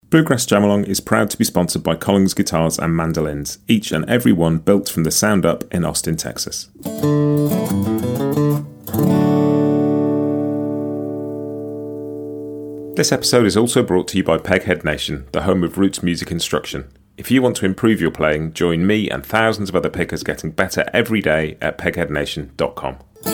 Bluegrass Jamalong is proud to be sponsored by Collins Guitars and Mandolins, each and every one built from the sound up in Austin, Texas. This episode is also brought to you by Peghead Nation, the home of roots music instruction. If you want to improve your playing, join me and thousands of other pickers getting better every day at pegheadnation.com.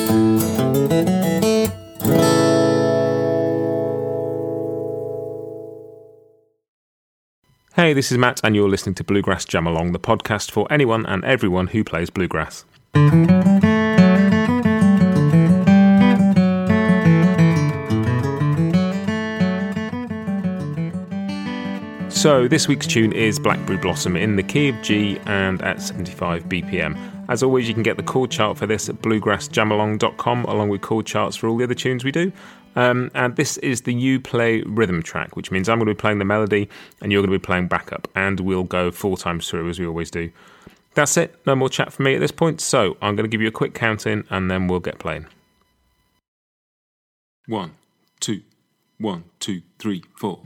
Hey, this is Matt, and you're listening to Bluegrass Jamalong, the podcast for anyone and everyone who plays bluegrass. So, this week's tune is Blackberry Blossom in the key of G and at 75 BPM. As always, you can get the chord chart for this at bluegrassjamalong.com, along with chord charts for all the other tunes we do. And this is the You Play rhythm track, which means I'm going to be playing the melody and you're going to be playing backup, and we'll go 4 times through as we always do. That's it, no more chat from me at this point, so I'm going to give you a quick count in and then we'll get playing. 1, 2, 1, 2, 3, 4.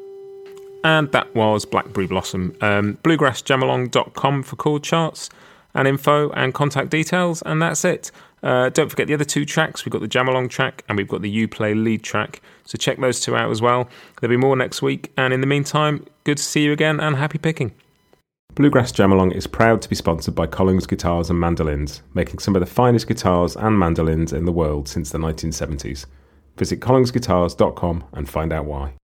And that was Blackberry Blossom. Bluegrassjamalong.com for chord charts. and info and contact details, and that's it. Don't forget the other 2 tracks. We've got the Jamalong track and we've got the You Play lead track. So check those 2 out as well. There'll be more next week. And in the meantime, good to see you again and happy picking. Bluegrass Jamalong is proud to be sponsored by Collings Guitars and Mandolins, making some of the finest guitars and mandolins in the world since the 1970s. Visit collingsguitars.com and find out why.